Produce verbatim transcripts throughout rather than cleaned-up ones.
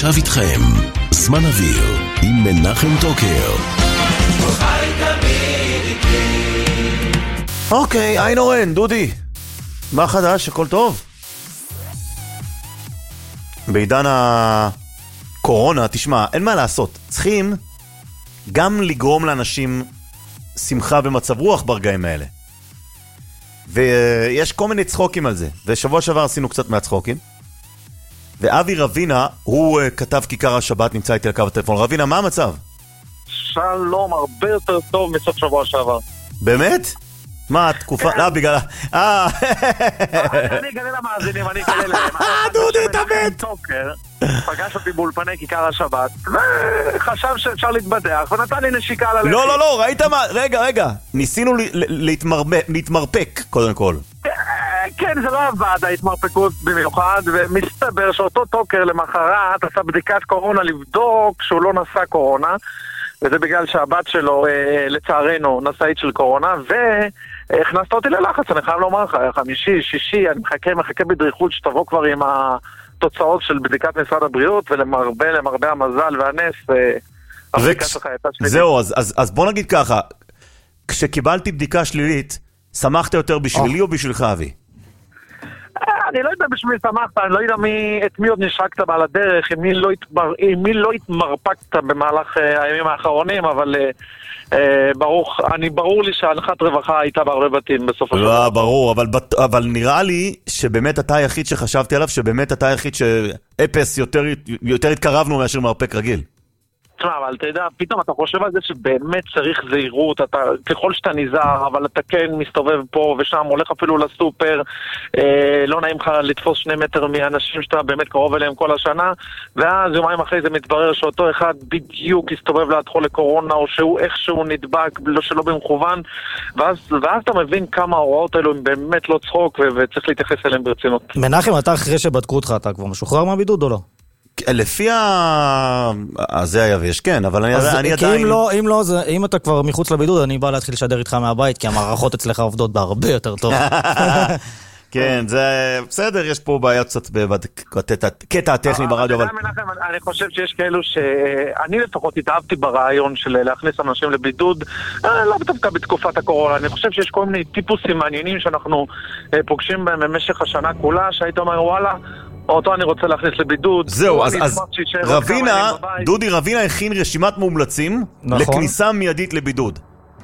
עכשיו איתכם זמן אוויר עם מנחם טוקר. אוקיי, היי נורן, דודי, מה חדש? הכל טוב? בעידן הקורונה, תשמע, אין מה לעשות, צריכים גם לגרום לאנשים שמחה במצב רוח ברגעים האלה. ויש כל מיני צחוקים על זה, ושבוע שעבר עשינו קצת מהצחוקים. ואבי רבינה, הוא כתב כיכר השבת, נמצא איתי על קו הטלפון. רבינה, מה המצב? שלום, הרבה יותר טוב מסוף שבוע שעבר. באמת? מה, התקופה? לא, בגלל... אה... אני אגלה למאזינים, אני אגלה להם. אה, דודי, תמת! פגש אותי באולפני כיכר השבת, וחשב שאפשר להתבדח, ונתן לי נשיקה על הלכי. לא, לא, לא, ראית מה? רגע, רגע. ניסינו להתמרפק, קודם כל. כן, זה לא עבד, ההתמרפקות במיוחד, ומסתבר שאותו טוקר למחרת עשה בדיקת קורונה לבדוק שהוא לא נשא קורונה, וזה בגלל שהבת שלו, לצערנו, נשאית של קורונה, והכנסת אותי ללחץ, אני חייב לומר לך, חמישי, שישי, אני מחכה, מחכה בדריכות שתבוא כבר עם התוצאות של בדיקת משרד הבריאות, ולמרבה, למרבה המזל והנס, הבדיקה שלך הייתה שלילית. זהו, אז, אז, אז בוא נגיד ככה, כשקיבלתי בדיקה שלילית, שמחת יותר בשבילי או בשבילך, אבי? אני לא יודע בשביל שמחת, אני לא יודע מי, את מי עוד נשרקת בעל הדרך, עם מי לא, התבר, עם מי לא התמרפקת במהלך uh, הימים האחרונים, אבל uh, uh, ברוך, אני, ברור לי שהנחת רווחה הייתה בהרבה בתים בסוף השבוע. לא, ברור, אבל, אבל נראה לי שבאמת אתה היחיד שחשבתי עליו, שבאמת אתה היחיד שאפס יותר, יותר התקרבנו מאשר מרפק רגיל. תשמע, אבל אתה יודע, פתאום אתה חושב על זה שבאמת צריך זהירות, אתה, ככל שאתה נזהר, אבל אתה כן מסתובב פה ושם, הולך אפילו לסופר, אה, לא נעים לך לתפוס שני מטר מאנשים שאתה באמת קרוב אליהם כל השנה, ואז יומיים אחרי זה מתברר שאותו אחד בדיוק הסתובב להתחול לקורונה, או שהוא איכשהו נדבק, לא שלא במכוון, ואז, ואז אתה מבין כמה ההוראות האלו הם באמת לא צחוק, ו- וצריך להתייחס אליהם ברצינות. מנחם, אתה אחרי שבדקו אותך, אתה כבר משוחרר מהבידוד או לא? לפי ה... זה היה ויש, כן, אבל אני עדיין... כי אם לא, אם לא, אם אתה כבר מחוץ לבידוד, אני בא להתחיל לשדר איתך מהבית, כי המערכות אצלך עובדות בהרבה יותר טוב. כן, זה בסדר, יש פה בעיה קצת בקטע הטכני ברדיו, אבל... אני חושב שיש כאלו שאני לפחות התאהבתי ברעיון של להכניס אנשים לבידוד, לא דווקא בתקופת הקורונה, אני חושב שיש כל מיני טיפוסים מעניינים שאנחנו פוגשים בהם במשך השנה כולה, שהיית אומר, וואלה, אותו אני רוצה להכניס לבידוד. זהו, אז, אז רבינה, דודי רבינה הכין רשימת מומלצים לכניסה מיידית לבידוד.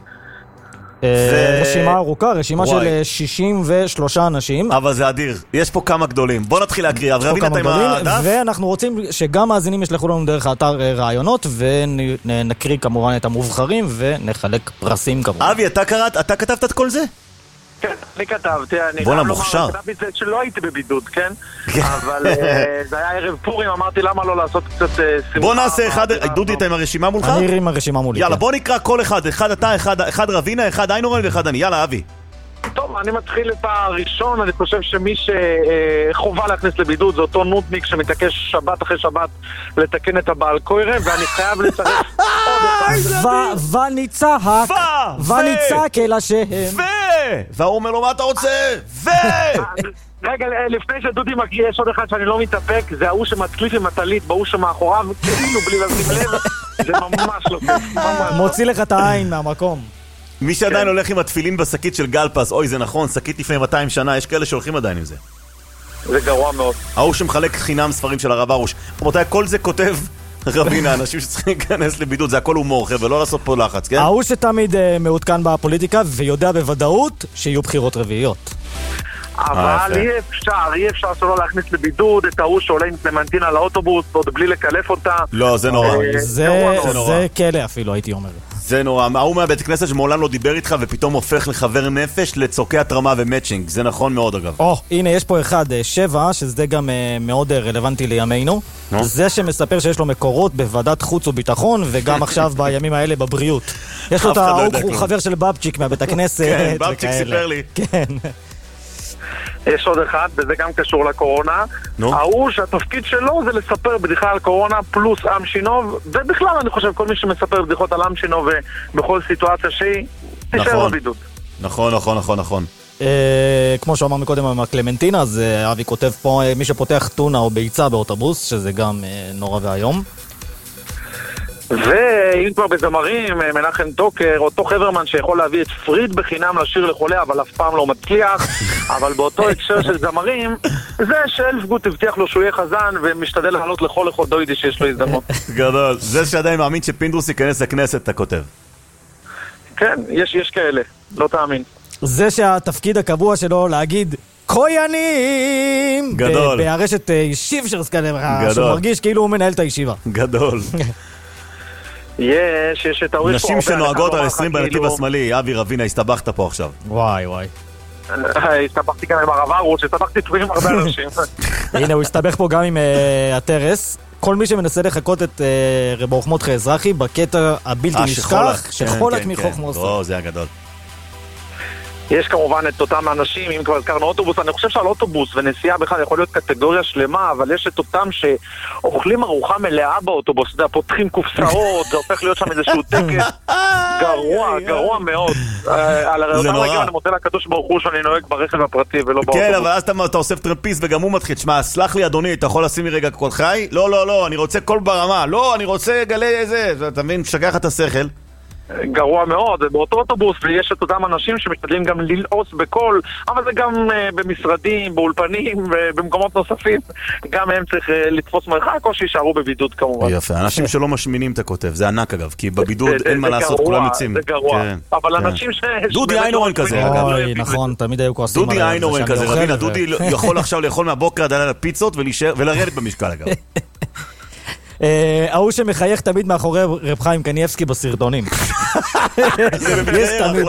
רשימה ארוכה, רשימה של שישים ושלושה אנשים. אבל זה אדיר, יש פה כמה גדולים. בוא נתחיל להקריא, רבינה אתה עם הדף. ואנחנו רוצים שגם מאזינים ישלחו לנו דרך האתר רעיונות, ונקריא כמובן את המובחרים, ונחלק פרסים כמובן. אבי, אתה קראת, אתה כתבת את כל זה? כן, אני כתבתי, אני בוא למוכשר. כתבתי את זה שלא הייתי בבידוד, כן? אבל זה היה ערב פורים, אמרתי למה לא לעשות קצת שמחה. בוא נעשה אחד, דודי, אתה עם הרשימה מולך? אני עם הרשימה מולי. יאללה, בוא נקרא כל אחד, אחד אתה, אחד רבינה, אחד איינורן ואחד אני. יאללה, אבי. טוב, אני מתחיל את הראשון, אני חושב שמי שחובה להכניס לבידוד זה אותו נודניק שמתעקש שבת אחרי שבת לתקן את הבעל קוירם, ואני חייב לצרף עוד אחד. וניצחק, וניצחק אלא שהם. ו! והוא אומר לו, מה אתה רוצה? ו! רגע, לפני שדודי מקריא, יש עוד אחד שאני לא מתאפק, זה ההוא שמצליף עם הטלית, בהוא שמאחוריו, כאילו בלי לשים לב, זה ממש לא כיף. מוציא לך את העין מהמקום. מי שעדיין הולך עם התפילין בשקית של גלפס, אוי זה נכון, שקית לפני מאתיים שנה, יש כאלה שהולכים עדיין עם זה. זה גרוע מאוד. ההוא שמחלק חינם ספרים של הרב ארוש. רבותיי, כל זה כותב רבינה, אנשים שצריכים להיכנס לבידוד, זה הכל הומור, ולא לעשות פה לחץ, כן? ההוא שתמיד מעודכן בפוליטיקה ויודע בוודאות שיהיו בחירות רביעיות. אבל אי אפשר, אי אפשר שלא להכניס לבידוד את ההוא שעולה עם קלמנטינה לאוטובוס עוד בלי לקלף אותה. לא, זה נורא. זה כלא אפילו, הייתי אומר. זה נורא. ההוא מהבית כנסת שמעולם לא דיבר איתך ופתאום הופך לחבר נפש לצורכי התרמה ומצ'ינג. זה נכון מאוד אגב. או, הנה יש פה אחד, שבע, שזה גם מאוד רלוונטי לימינו. זה שמספר שיש לו מקורות בוועדת חוץ וביטחון וגם עכשיו בימים האלה בבריאות. יש לו את ההוא חבר של בבצ'יק מהבית הכנסת. כן, בבצ'יק סיפר לי. כן. יש עוד אחד, וזה גם קשור לקורונה. ההוא שהתפקיד שלו זה לספר בדיחה על קורונה פלוס עם שינוב, ובכלל אני חושב כל מי שמספר בדיחות על עם שינוב בכל סיטואציה שהיא, תישאר בבידוד. נכון, נכון, נכון, נכון. כמו שאמר מקודם עם הקלמנטינה, אז אבי כותב פה, מי שפותח טונה או ביצה באוטובוס, שזה גם נורא והיום. ואם כבר בזמרים, מנחם טוקר, אותו חברמן שיכול להביא את פריד בחינם לשיר לחולה, אבל אף פעם לא מצליח, אבל באותו הקשר של זמרים, זה שאלפגוט הבטיח לו שהוא יהיה חזן, ומשתדל לעלות לכל אחד דוידי שיש לו הזדמנות. גדול. זה שעדיין מאמין שפינדרוס ייכנס לכנסת, אתה כותב. כן, יש, יש כאלה, לא תאמין. זה שהתפקיד הקבוע שלו להגיד קויאנים! גדול. בהרשת שיבשרס כאלה, שהוא מרגיש כאילו הוא מנהל את הישיבה. גדול. יש, יש את האוריך... נשים שנוהגות על עשרים בנתיב השמאלי, אבי רבינה, הסתבכת פה עכשיו. וואי וואי. הסתבכתי גם עם הרב ארוש, הסתבכתי תפורים עם הרבה אנשים. הנה, הוא הסתבך פה גם עם הטרס. כל מי שמנסה לחכות את רב מרדכי אזרחי בקטע הבלתי נשכח, שחולק מחוכמו עושה. או, זה הגדול. יש כמובן את אותם האנשים, אם כבר הזכרנו אוטובוס, אני חושב שעל אוטובוס ונסיעה בכלל יכול להיות קטגוריה שלמה, אבל יש את אותם שאוכלים ארוחה מלאה באוטובוס, אתה יודע, פותחים קופסאות, זה הופך להיות שם איזשהו טקס גרוע, גרוע מאוד. על אותם רגעים אני מודה לקדוש ברוך הוא שאני נוהג ברכב הפרטי ולא באוטובוס. כן, אבל אז אתה אוסף טרמפיסט וגם הוא מתחיל, שמע, סלח לי אדוני, אתה יכול לשים לי רגע קול חי? לא, לא, לא, אני רוצה קול ברמה, לא, אני רוצה גלי איזה, אתה מבין, משגע לך את השכל. גרוע מאוד, באותו אוטובוס, ויש את אותם אנשים שמשתדלים גם ללעוס בכל, אבל זה גם uh, במשרדים, באולפנים ובמקומות נוספים, גם הם צריך uh, לתפוס מרחק או שישארו בבידוד כמובן. יפה, אנשים שלא משמינים את הכותב, זה ענק אגב, כי בבידוד אין מה לעשות, כולם יוצאים. זה גרוע, אבל אנשים ש... דודי איינורן כזה, אגב. אוי, נכון, תמיד היו כועסים דודי איינורן כזה, רבינה, דודי יכול עכשיו לאכול מהבוקר עד הלילה פיצות ולרדת במשקל אגב. ההוא שמחייך תמיד מאחורי רב חיים קניאבסקי בסרטונים. יש תמיד.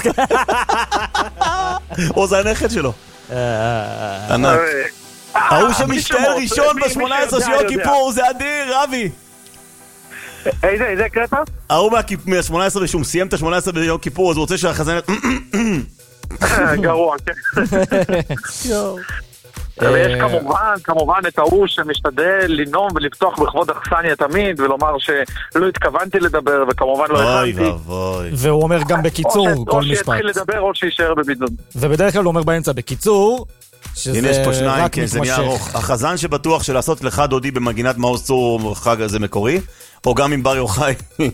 או זה הנכד שלו. ענק. ההוא שמשתעל ראשון ב-שמונה עשרה של יום כיפור, זה אדיר, רבי. איזה, איזה קטע? ההוא מה-שמונה עשרה שהוא סיים את ה-שמונה עשרה ביום כיפור, אז הוא רוצה שהחזנת... גרוע, כן. יואו. ויש כמובן, כמובן את ההוא שמשתדל לנום ולפתוח בכבוד אכסניה תמיד ולומר שלא התכוונתי לדבר וכמובן לא הכנתי. והוא אומר גם בקיצור כל משפט. או שיתחיל לדבר או שישאר בבידוד. ובדרך כלל הוא אומר באמצע בקיצור, הנה יש פה שניים, כן, זה נהיה ארוך. החזן שבטוח שלעשות לך דודי במגינת מעוז צור חג הזה מקורי, או גם עם בר יוחאי.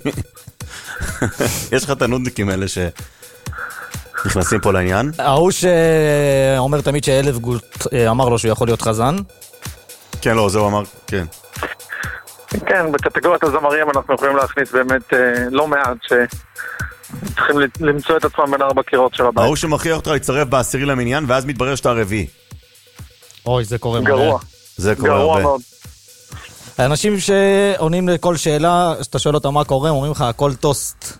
יש לך את הנודניקים האלה ש... נכנסים פה לעניין. ההוא שאומר תמיד שאלפגוט אמר לו שהוא יכול להיות חזן. כן, לא, זה הוא אמר, כן. כן, בקטגוריית הזמרים אנחנו יכולים להכניס באמת לא מעט שצריכים למצוא את עצמם בין ארבע קירות של הבית. ההוא שמכריח אותך להצטרף בעשירי למניין ואז מתברר שאתה הרביעי. אוי, זה קורה גרוע. מלא. זה קורה הרבה. גרוע מאוד. האנשים שעונים לכל שאלה, שאתה שואל אותם מה קורה, אומרים לך הכל טוסט.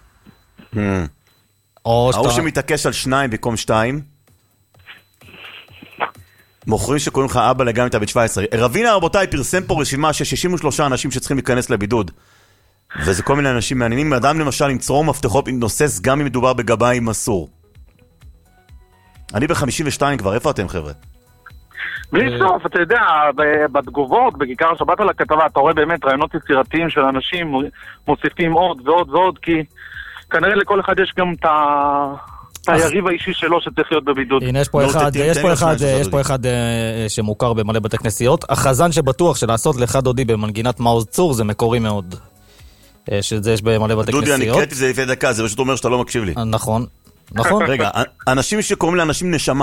ההוא שמתעקש על שניים במקום שתיים, מוכרים שקוראים לך אבא לגמרי אתה בן שבע עשרה. רבינה רבותיי פרסם פה רשימה של שישים ושלושה אנשים שצריכים להיכנס לבידוד, וזה כל מיני אנשים מעניינים. אדם למשל עם צרור מפתחות נוסס גם אם מדובר בגביים אסור. אני ב-חמישים ושתיים כבר, איפה אתם חבר'ה? בלי סוף, אתה יודע, בתגובות, בכיכר השבת על הכתבה, אתה רואה באמת רעיונות יצירתיים של אנשים מוסיפים עוד ועוד ועוד, כי כנראה לכל אחד יש גם את היריב האישי שלו שצריך להיות בבידוד. הנה, יש פה אחד, יש פה אחד, יש פה אחד שמוכר במלא בתי כנסיות. החזן שבטוח שלעשות לך דודי במנגינת מעוז צור זה מקורי מאוד. שזה יש במלא בתי כנסיות. דודי, אני קראתי את זה לפני דקה, זה פשוט אומר שאתה לא מקשיב לי. נכון, נכון. רגע, אנשים שקוראים לאנשים נשמה.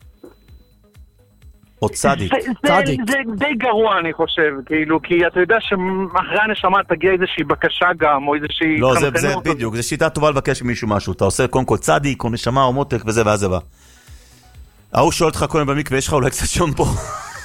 או צדיק. צדיק. זה די גרוע אני חושב, כאילו, כי אתה יודע שאחרי הנשמה תגיע איזושהי בקשה גם, או איזושהי... לא, זה בדיוק, זה שיטה טובה לבקש ממישהו משהו, אתה עושה קודם כל צדיק, או נשמה, או מותק, וזה ואז זה בא. ההוא שואל אותך קודם במקווה, יש לך אולי קצת שום פה.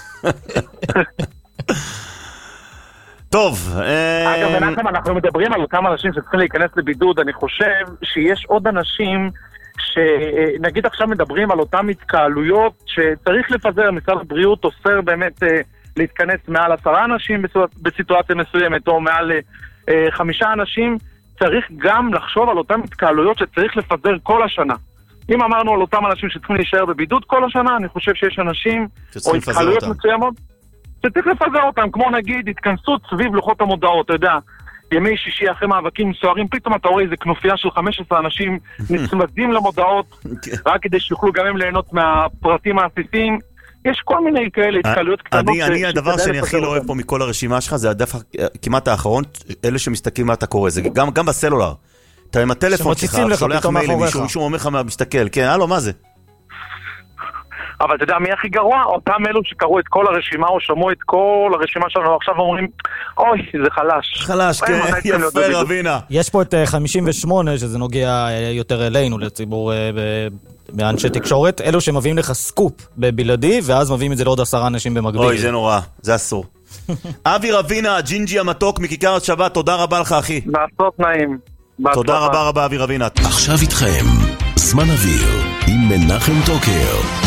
טוב. אגב, אנחנו, אנחנו מדברים על כמה אנשים שצריכים להיכנס לבידוד, אני חושב שיש עוד אנשים... שנגיד עכשיו מדברים על אותם התקהלויות שצריך לפזר, משרד הבריאות אוסר באמת אה, להתכנס מעל עשרה אנשים בסיטואציה מסוימת או מעל אה, חמישה אנשים, צריך גם לחשוב על אותם התקהלויות שצריך לפזר כל השנה. אם אמרנו על אותם אנשים שצריכים להישאר בבידוד כל השנה, אני חושב שיש אנשים או התקהלויות מסוימות שצריך לפזר אותם, כמו נגיד התכנסות סביב לוחות המודעות, אתה יודע, ימי שישי אחרי מאבקים סוערים, פתאום אתה רואה איזה כנופיה של חמישה עשר אנשים נצמדים למודעות, רק כדי שיוכלו גם הם ליהנות מהפרטים העסיסיים. יש כל מיני כאלה התקלויות קטנות. אני, הדבר שאני הכי לא אוהב פה מכל הרשימה שלך, זה הדף כמעט האחרון, אלה שמסתכלים מה אתה קורא, זה גם, גם בסלולר. אתה עם הטלפון שלך, שולח מיילים, מישהו אומר לך מסתכל, כן, הלו, מה זה? אבל אתה יודע מי הכי גרוע? אותם אלו שקראו את כל הרשימה או שמעו את כל הרשימה שלנו עכשיו ואומרים, אוי, זה חלש. חלש, כן, יפה רבינה. יש פה את חמישים ושמונה, שזה נוגע יותר אלינו, לציבור באנשי תקשורת, אלו שמביאים לך סקופ בבלעדי, ואז מביאים את זה לעוד עשרה אנשים במקביל. אוי, זה נורא, זה אסור. אבי רבינה, הג'ינג'י המתוק מכיכר השבת, תודה רבה לך, אחי. לעשות נעים. תודה רבה רבה, אבי רבינה. עכשיו איתכם, זמן אוויר, עם מנחם טוקר.